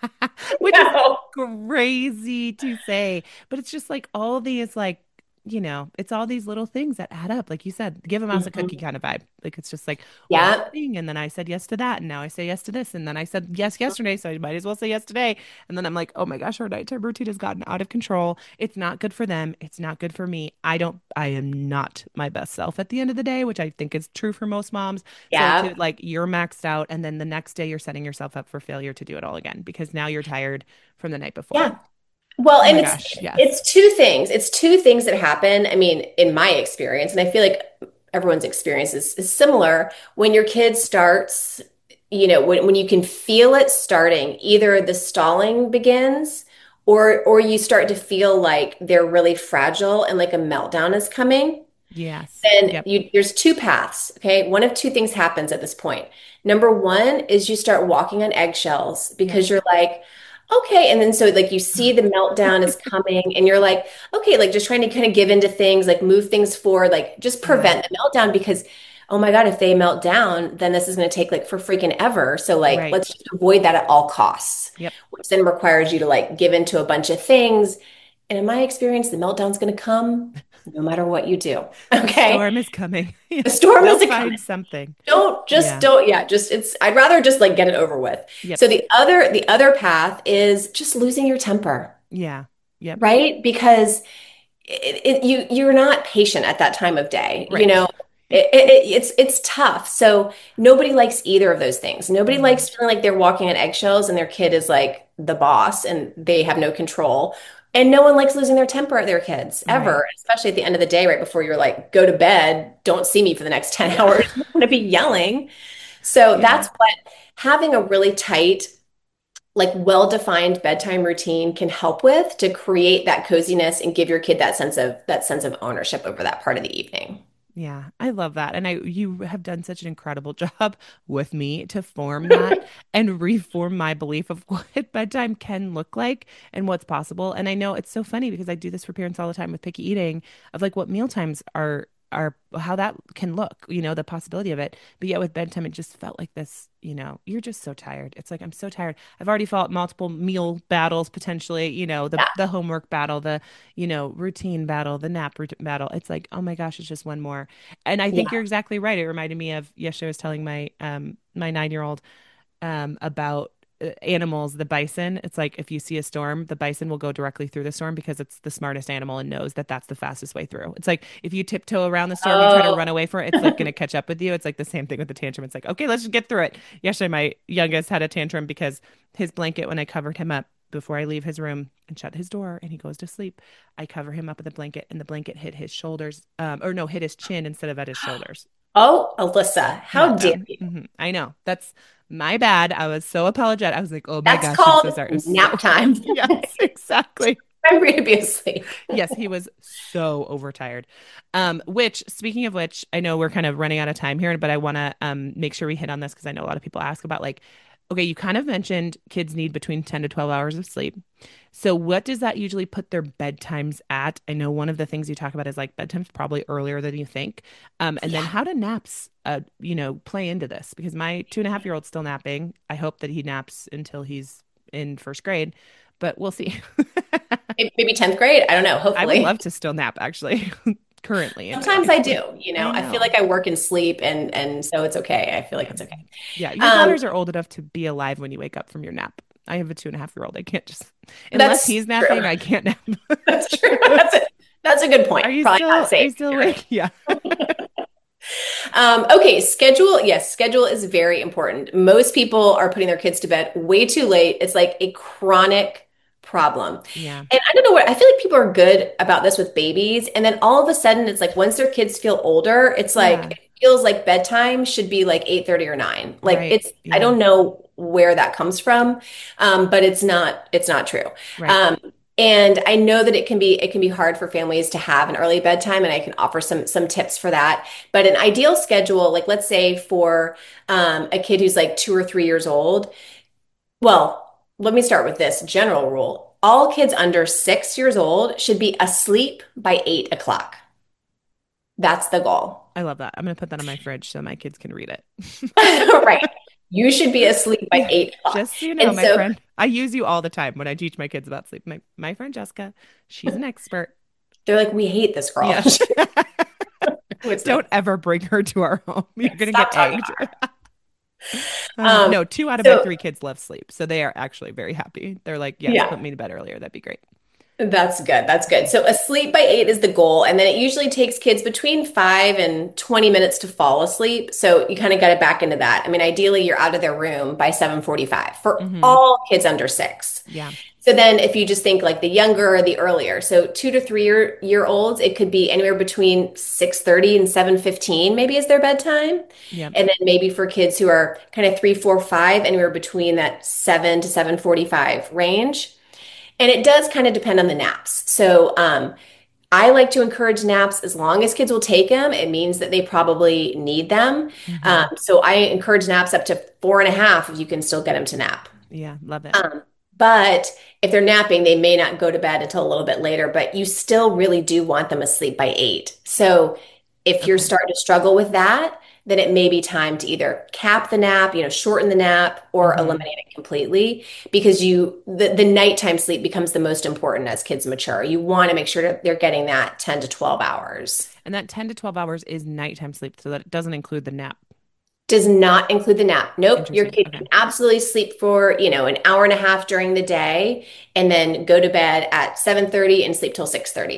which is No. crazy to say. But it's just like all these, like, you know, it's all these little things that add up. Like you said, give a mouse a cookie Mhm. kind of vibe. Like it's just like one Yeah. thing, and then I said yes to that, and now I say yes to this, and then I said yes yesterday, so I might as well say yes today. And then I'm like, oh my gosh, our nighttime routine has gotten out of control. It's not good for them. It's not good for me. I don't, I am not my best self at the end of the day, which I think is true for most moms. So to Yeah. like, you're maxed out, and then the next day you're setting yourself up for failure to do it all again because now you're tired from the night before. Yeah. Well, Oh and my it's gosh, yes. it's two things. It's two things that happen. I mean, in my experience, and I feel like everyone's experience is, is similar. When your kid starts, you know, when, when you can feel it starting, either the stalling begins or or you start to feel like they're really fragile and like a meltdown is coming, Yes. then Yep. you there's two paths. Okay. One of two things happens at this point. Number one is you start walking on eggshells Yep. because you're like, okay. And then so like you see the meltdown is coming and you're like, okay, like just trying to kind of give into things, like move things forward, like just Yeah. prevent the meltdown because oh my God, if they melt down, then this is going to take like for freaking ever. So like Right. let's just avoid that at all costs, Yep. which then requires you to like give into a bunch of things. And in my experience, the meltdown's going to come no matter what you do. The Okay. storm is coming. The storm They'll is a find coming. something. Don't just Yeah. don't yeah, just it's I'd rather just like get it over with. Yep. So the other the other path is just losing your temper, Yeah. Yep. right? Because it, it, you you're not patient at that time of day. You Right. know, It, it, it's it's tough. So nobody likes either of those things. Nobody Mhm. likes feeling like they're walking on eggshells and their kid is like the boss and they have no control. And no one likes losing their temper at their kids Right. ever, especially at the end of the day, right before you're like, go to bed, don't see me for the next ten Yeah. hours. I'm going to be yelling. So Yeah. that's what having a really tight, like well-defined bedtime routine can help with to create that coziness and give your kid that sense of that sense of ownership over that part of the evening. Yeah, I love that. And I you have done such an incredible job with me to form that and reform my belief of what bedtime can look like and what's possible. And I know it's so funny because I do this for parents all the time with picky eating of like what meal times are are how that can look, you know, the possibility of it. But yet with bedtime, it just felt like this, you know, you're just so tired. It's like I'm so tired. I've already fought multiple meal battles potentially, you know, the Yeah. the homework battle, the, you know, routine battle, the nap rout- battle. It's like, oh my gosh, it's just one more. And I think Yeah. you're exactly right. It reminded me of yesterday I was telling my um my nine year old um about uh, animals, the bison. It's like if you see a storm, the bison will go directly through the storm because it's the smartest animal and knows that that's the fastest way through. It's like if you tiptoe around the storm and try to Oh, run away from it, it's like going to catch up with you. It's like the same thing with the tantrum. It's like, okay, let's just get through it. Yesterday, my youngest had a tantrum because his blanket, when I covered him up before I leave his room and shut his door and he goes to sleep, I cover him up with a blanket and the blanket hit his shoulders, um, or no, hit his chin instead of at his shoulders. oh, Alyssa, how dare Meltdown. you? Hmm I know. That's my bad. I was so apologetic. I was like, oh my That's gosh, I'm so called sorry. It was so nap time. yes, exactly. Time for you to be asleep. Yes, he was so overtired. Um, which, speaking of which, I know we're kind of running out of time here, but I want to um make sure we hit on this because I know a lot of people ask about like, okay, you kind of mentioned kids need between ten to twelve hours of sleep. So what does that usually put their bedtimes at? I know one of the things you talk about is like bedtime's probably earlier than you think. Um, and then Yeah. how do naps uh, you know, play into this? Because my two and a half year old's still napping. I hope that he naps until he's in first grade, but we'll see. Maybe tenth grade. I don't know. I would Hopefully. love to still nap actually, currently Sometimes anyway. I do, you know, I I feel know. like I work and sleep and and so it's okay. I feel like Yeah. it's okay. Yeah. Your Um, daughters are old enough to be alive when you wake up from your nap. I have a two and a half year old. I can't just, unless that's he's true. napping, I can't nap. That's true. That's a, that's a good point. Are you Probably not still, are safe. you still You're awake? right. Yeah. Um, okay, schedule. Yes, schedule is very important. Most people are putting their kids to bed way too late. It's like a chronic problem. Yeah. And I don't know what, I feel like people are good about this with babies. And then all of a sudden, it's like once their kids feel older, it's like, Yeah. it feels like bedtime should be like eight thirty or nine. Like Right. it's, I Yeah. don't know where that comes from, um, but it's not, it's not true. Right. Um, and I know that it can be it can be hard for families to have an early bedtime, and I can offer some some tips for that. But an ideal schedule, like let's say for um, a kid who's like two or three years old, well, let me start with this general rule. All kids under six years old should be asleep by eight o'clock. That's the goal. I love that. I'm going to put that on my fridge so my kids can read it. Right. You should be asleep by Yeah. eight o'clock. Just so you know, And my so friend, I use you all the time when I teach my kids about sleep. My my friend Jessica, she's an expert. they're like, we hate this girl. Yes. It's Don't ever bring her to our home. You're gonna stop get talking egged. about her. Uh, Um, no, two out of my so three kids love sleep, so they are actually very happy. They're like, "Yes, yeah. put me to bed earlier. That'd be great." That's good. That's good. So asleep by eight is the goal. And then it usually takes kids between five and twenty minutes to fall asleep. So you kind of got to back into that. I mean, ideally you're out of their room by seven forty-five for Hmm all kids under six. Yeah. So then if you just think like the younger or the earlier, so two to three year, year olds, it could be anywhere between six thirty and seven fifteen maybe is their bedtime. Yeah. And then maybe for kids who are kind of three, four, five, anywhere between that seven to seven forty-five range. And it does kind of depend on the naps. So um, I like to encourage naps as long as kids will take them. It means that they probably need them. Um, hmm so I encourage naps up to four and a half if you can still get them to nap. Yeah. Love it. Um, but if they're napping, they may not go to bed until a little bit later, but you still really do want them asleep by eight. So if you're Okay. starting to struggle with that, then it may be time to either cap the nap, you know, shorten the nap or hmm eliminate it completely because you the, the nighttime sleep becomes the most important as kids mature. You want to make sure that they're getting that ten to twelve hours. And that ten to twelve hours is nighttime sleep, so that it doesn't include the nap. Does not include the nap. Nope. Your Interesting. kid Okay. can absolutely sleep for, you know, an hour and a half during the day and then go to bed at seven thirty and sleep till six thirty.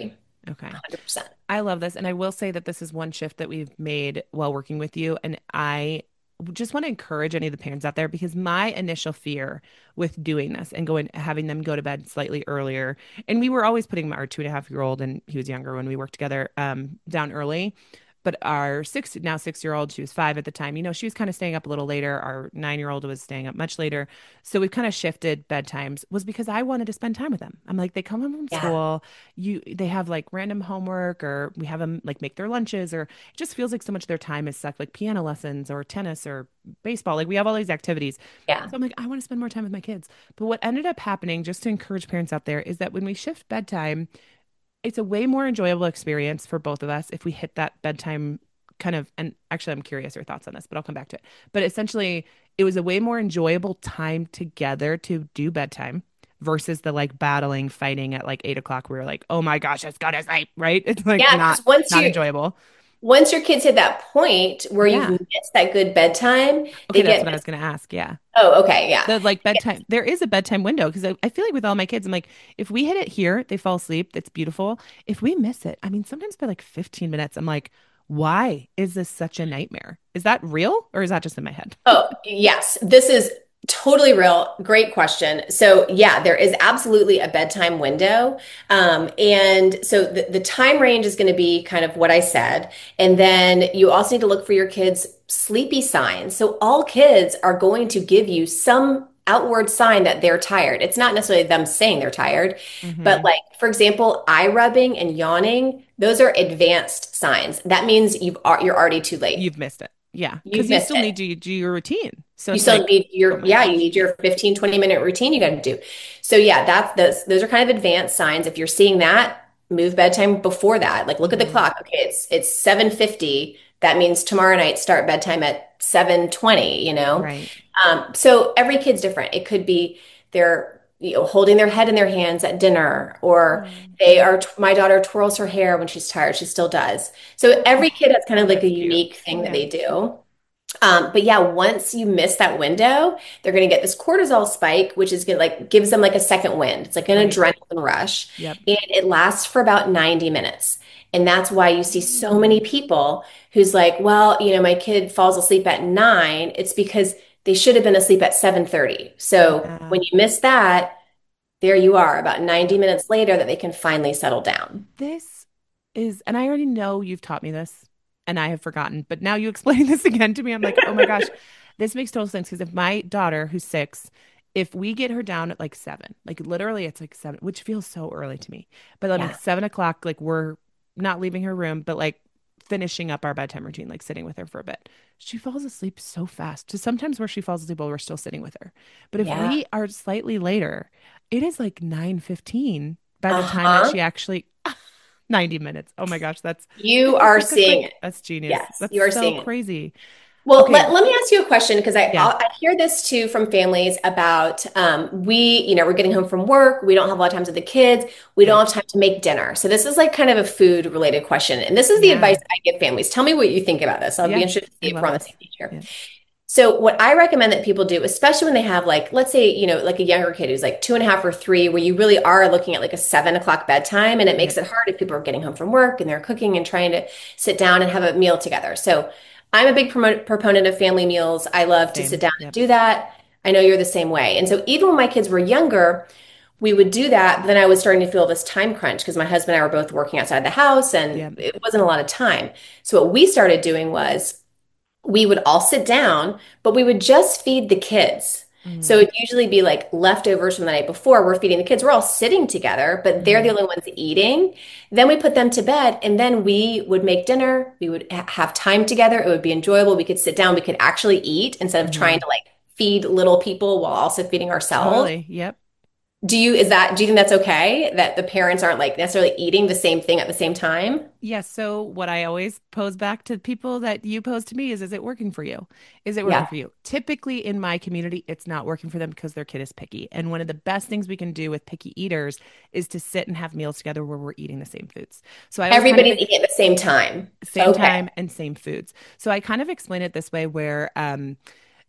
Okay. one hundred percent. I love this. And I will say that this is one shift that we've made while working with you. And I just want to encourage any of the parents out there because my initial fear with doing this and going, having them go to bed slightly earlier, and we were always putting our two and a half year old, and he was younger when we worked together, um, down early. But our six, now six year old, she was five at the time, you know, she was kind of staying up a little later. Our nine year old was staying up much later. So we've kind of shifted bedtimes was because I wanted to spend time with them. I'm like, they come home from Yeah. school, you, they have like random homework or we have them like make their lunches or it just feels like so much of their time is sucked, like piano lessons or tennis or baseball. Like we have all these activities. Yeah. So I'm like, I want to spend more time with my kids. But what ended up happening, just to encourage parents out there, is that when we shift bedtime, it's a way more enjoyable experience for both of us if we hit that bedtime kind of, and actually I'm curious your thoughts on this, but I'll come back to it. But essentially it was a way more enjoyable time together to do bedtime versus the like battling fighting at like eight o'clock where we're like, oh my gosh, it's gotta sleep, right? It's like Yeah, not because once not you enjoyable. once your kids hit that point where you've Yeah. missed that good bedtime, Okay, they that's get what I this, was gonna ask. Yeah. oh, okay, yeah. The like bedtime, there is a bedtime window because I, I feel like with all my kids, I'm like, if we hit it here, they fall asleep. That's beautiful. If we miss it, I mean, sometimes by like fifteen minutes, I'm like, why is this such a nightmare? Is that real or is that just in my head? Oh, yes. This is totally real. Great question. So, yeah, there is absolutely a bedtime window. Um, and so the, the time range is going to be kind of what I said. And then you also need to look for your kids' sleepy signs. So, all kids are going to give you some outward sign that they're tired. It's not necessarily them saying they're tired, but Hmm. like, for example, eye rubbing and yawning, those are advanced signs. That means you've, you're already too late. You've missed it. Yeah. You've Because you missed still it. need to do your routine. So You it's still like, need oh your, my yeah, you gosh. need your fifteen twenty minute routine you got to do. So yeah, that's those, those are kind of advanced signs. If you're seeing that, move bedtime before that. Like look at the Hmm. clock. Okay, it's it's seven fifty. That means tomorrow night start bedtime at seven twenty, you know? Right. Um, so every kid's different. It could be they're, you know, holding their head in their hands at dinner, or Oh, they are, my daughter twirls her hair when she's tired. She still does. So every oh, kid has kind of like a that's cute. unique thing that Yeah. they do. Um, but yeah, once you miss that window, they're going to get this cortisol spike, which is going to like gives them like a second wind. It's like an Right. adrenaline rush, Yep. and it lasts for about ninety minutes. And that's why you see so many Mm. people who's like, well, you know, my kid falls asleep at nine. It's because they should have been asleep at seven thirty. So Yeah. when you miss that, there you are, about ninety minutes later that they can finally settle down. This is, and I already know you've taught me this and I have forgotten, but now you explain this again to me. I'm like, oh my gosh, this makes total sense. Because if my daughter, who's six, if we get her down at like seven, like literally it's like seven, which feels so early to me, but I'm like Yeah. seven o'clock, like we're not leaving her room, but like finishing up our bedtime routine, like sitting with her for a bit. She falls asleep so fast. So sometimes where she falls asleep while we're still sitting with her. But if Yeah. we are slightly later, it is like nine fifteen by the time that Uh-huh. she actually ninety minutes. Oh my gosh, that's You fifty are percent seeing sleep. it. That's genius. Yes, That's you are so seeing it. crazy. Well, Okay, let, let me ask you a question because I yeah, I'll- I hear this too from families about um, we, you know, we're getting home from work. We don't have a lot of times with the kids. We don't right. have time to make dinner. So this is like kind of a food related question. And this is the Yeah. advice I give families. Tell me what you think about this. I'll be Yeah. interested to I see if love we're on the this. same page here. Yeah. So what I recommend that people do, especially when they have like, let's say, you know, like a younger kid who's like two and a half or three, where you really are looking at like a seven o'clock bedtime, and it makes Yep. it hard if people are getting home from work and they're cooking and trying to sit down and have a meal together. So I'm a big promo proponent of family meals. I love to sit Same. down and Yep. do that. I know you're the same way. And so even when my kids were younger, we would do that, but then I was starting to feel this time crunch because my husband and I were both working outside the house and Yep. it wasn't a lot of time. So what we started doing was we would all sit down, but we would just feed the kids. So Mm-hmm. it'd usually be like leftovers from the night before. We're feeding the kids. We're all sitting together, but they're the Hmm. only ones eating. Then we put them to bed, and then we would make dinner. We would ha- have time together. It would be enjoyable. We could sit down. We could actually eat instead of trying Hmm. to like feed little people while also feeding ourselves. Totally. Yep. Do you, is that, do you think that's okay that the parents aren't like necessarily eating the same thing at the same time? Yeah. So what I always pose back to people that you pose to me is, is it working for you? Is it working Yeah. for you? Typically in my community, it's not working for them because their kid is picky. And one of the best things we can do with picky eaters is to sit and have meals together where we're eating the same foods. So I always kind of Everybody's eating at the same time. same Okay. time and same foods. So I kind of explain it this way where um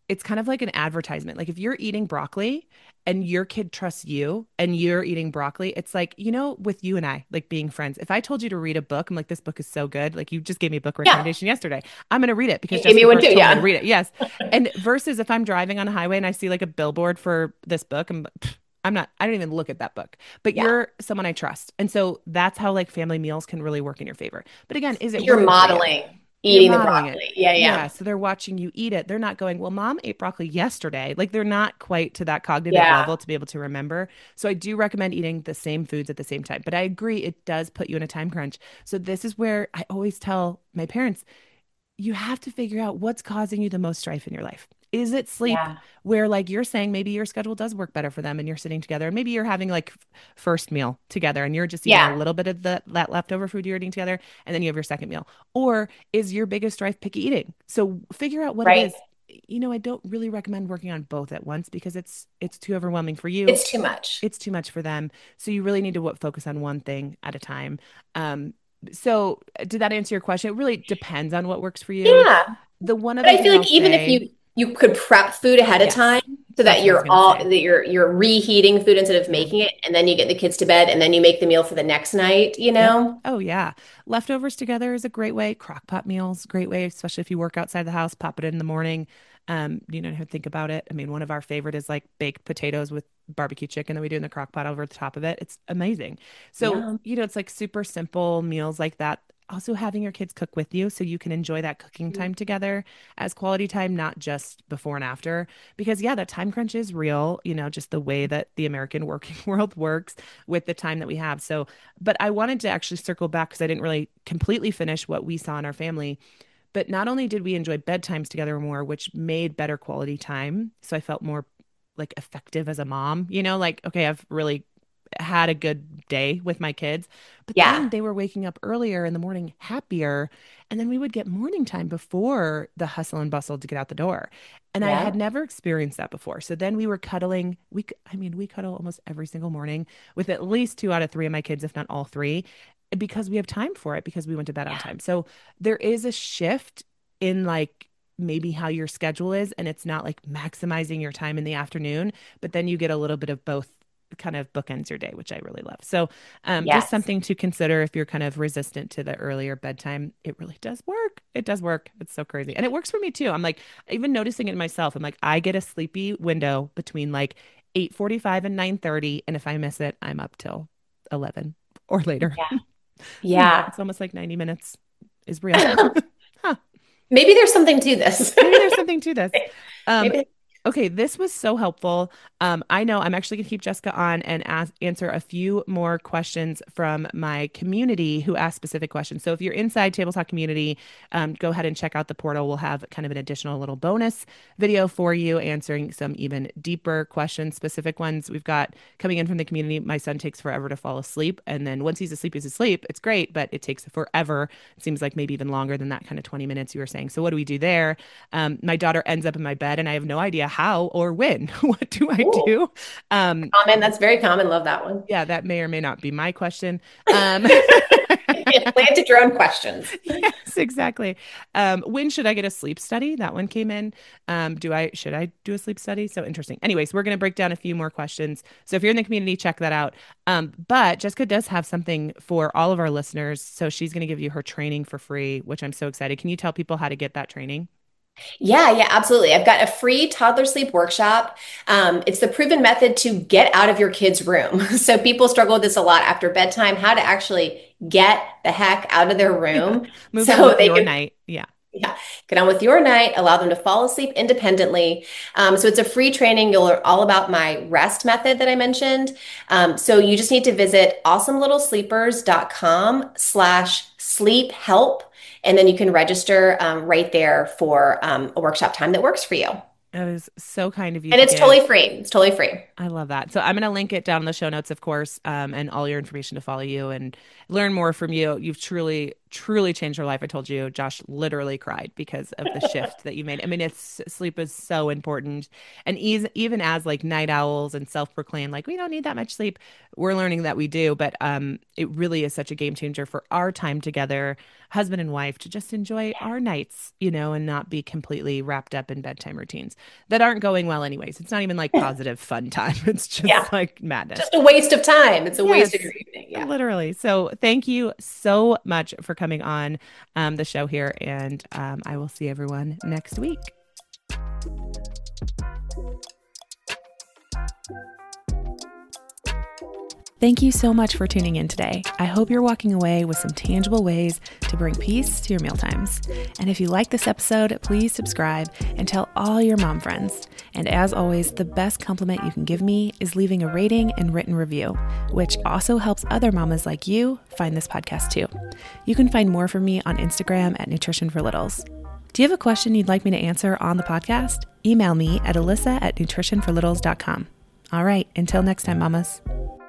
it's kind of like an advertisement. Like if you're eating broccoli and your kid trusts you and you're eating broccoli, it's like, you know, with you and I, like being friends. If I told you to read a book, I'm like, this book is so good. Like you just gave me a book Yeah. recommendation yesterday. I'm going to read it because You gave me Jessica one too. Burke told me to Yeah. read it. Yes. And versus if I'm driving on a highway and I see like a billboard for this book, I'm pff, I'm not, I don't even look at that book, but Yeah. you're someone I trust. And so that's how like family meals can really work in your favor. But again, is it You're working for you? modeling You're eating the modeling it. broccoli. Yeah. Yeah. Yeah. So they're watching you eat it. They're not going, well, mom ate broccoli yesterday. Like they're not quite to that cognitive Yeah. level to be able to remember. So I do recommend eating the same foods at the same time. But I agree, it does put you in a time crunch. So this is where I always tell my parents, you have to figure out what's causing you the most strife in your life. Is it sleep Yeah. where like you're saying maybe your schedule does work better for them and you're sitting together and maybe you're having like f- first meal together and you're just eating a Yeah. little bit of the that leftover food you're eating together and then you have your second meal. Or is your biggest strife picky eating? So figure out what it Right. is. You know, I don't really recommend working on both at once because it's it's too overwhelming for you. It's too much. It's too much for them. So you really need to what, focus on one thing at a time. Um, so did that answer your question? It really depends on what works for you. Yeah. The one But other I thing feel I'll like even if say, you you could prep food ahead of yes, time so that's that what I was you're going to all say. that you're you're reheating food instead of Yeah. making it, and then you get the kids to bed, and then you make the meal for the next night, you Yep. know? Oh, yeah. Leftovers together is a great way. Crock pot meals, great way, especially if you work outside the house, pop it in the morning. Um, you don't have to think about it. I mean, one of our favorite is like baked potatoes with barbecue chicken that we do in the crock pot over the top of it. It's amazing. So, Yeah. you know, it's like super simple meals like that. Also, having your kids cook with you so you can enjoy that cooking time together as quality time, not just before and after. Because, yeah, that time crunch is real, you know, just the way that the American working world works with the time that we have. So, but I wanted to actually circle back because I didn't really completely finish what we saw in our family. But not only did we enjoy bedtimes together more, which made better quality time. So I felt more like effective as a mom, you know, like, okay, I've really had a good day with my kids. But then Yeah. they were waking up earlier in the morning, happier. And then we would get morning time before the hustle and bustle to get out the door. And I had Yeah. never experienced that before. So then we were cuddling. We, I mean, we cuddle almost every single morning with at least two out of three of my kids, if not all three, because we have time for it because we went to bed on Yeah. time. So there is a shift in like maybe how your schedule is. And it's not like maximizing your time in the afternoon, but then you get a little bit of both kind of bookends your day, which I really love. So, um, just Yes. something to consider if you're kind of resistant to the earlier bedtime. It really does work. It does work. It's so crazy. And it works for me too. I'm like, even noticing it myself, I'm like, I get a sleepy window between like eight forty-five and nine thirty. And if I miss it, I'm up till eleven or later. Yeah. Hmm, Yeah. it's almost like ninety minutes is real. Huh. Maybe there's something to this. Maybe there's something to this. Um, Maybe. okay, this was so helpful. Um, I know I'm actually going to keep Jessica on and ask, answer a few more questions from my community who asked specific questions. So if you're inside Table Talk community, um, go ahead and check out the portal. We'll have kind of an additional little bonus video for you answering some even deeper questions, specific ones we've got coming in from the community. My son takes forever to fall asleep. And then once he's asleep, he's asleep. It's great, but it takes forever. It seems like maybe even longer than that kind of twenty minutes you were saying. So what do we do there? Um, my daughter ends up in my bed and I have no idea how or when. What do I Ooh, do? Um, common. That's very common. Love that one. yeah, that may or may not be my question. Um, You planted your own questions. yes, exactly. Um, when should I get a sleep study? That one came in. Um, do I should I do a sleep study? So interesting. Anyways, we're going to break down a few more questions. So if you're in the community, check that out. Um, but Jessica does have something for all of our listeners. So she's going to give you her training for free, which I'm so excited. Can you tell people how to get that training? Yeah, yeah, absolutely. I've got a free toddler sleep workshop. Um, it's the proven method to get out of your kid's room. So people struggle with this a lot after bedtime, how to actually get the heck out of their Yeah. room Move on so with they your can, night. Yeah. yeah, get on with your night, allow them to fall asleep independently. Um, so it's a free training. You'll learn all about my rest method that I mentioned. Um, so you just need to visit awesome little sleepers.com slash sleep help. And then you can register um, right there for um, a workshop time that works for you. It was so kind of you And to it's give. totally free. It's totally free. I love that. So I'm going to link it down in the show notes, of course, um, and all your information to follow you and learn more from you. You've truly, truly changed her life. I told you, Josh literally cried because of the shift that you made. I mean, it's sleep is so important. And eas- even as like night owls and self-proclaimed, like we don't need that much sleep, we're learning that we do. But um, it really is such a game changer for our time together, husband and wife, to just enjoy our nights, you know, and not be completely wrapped up in bedtime routines that aren't going well anyways. It's not even like positive fun time. It's just Yeah. like madness. Just a waste of time. It's a waste of Yes, your evening. Yeah. literally. So thank you so much for coming on um, the show here, and um, I will see everyone next week. Thank you so much for tuning in today. I hope you're walking away with some tangible ways to bring peace to your mealtimes. And if you like this episode, please subscribe and tell all your mom friends. And as always, the best compliment you can give me is leaving a rating and written review, which also helps other mamas like you find this podcast too. You can find more from me on Instagram at Nutrition for Littles. Do you have a question you'd like me to answer on the podcast? Email me at alyssa at nutrition for littles dot com. All right, until next time, mamas.